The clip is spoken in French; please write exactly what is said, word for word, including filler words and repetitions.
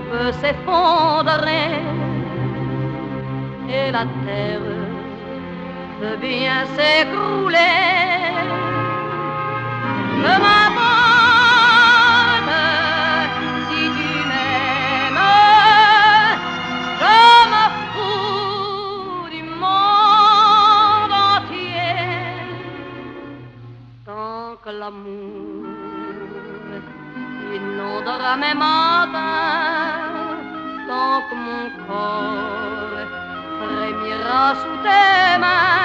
peut s'effondrer et la terre peut bien s'écrouler. Que m'importe si tu m'aimes, je me fous du monde entier. Tant que l'amour inondera mes matins, tant que mon corps frémira sous tes mains,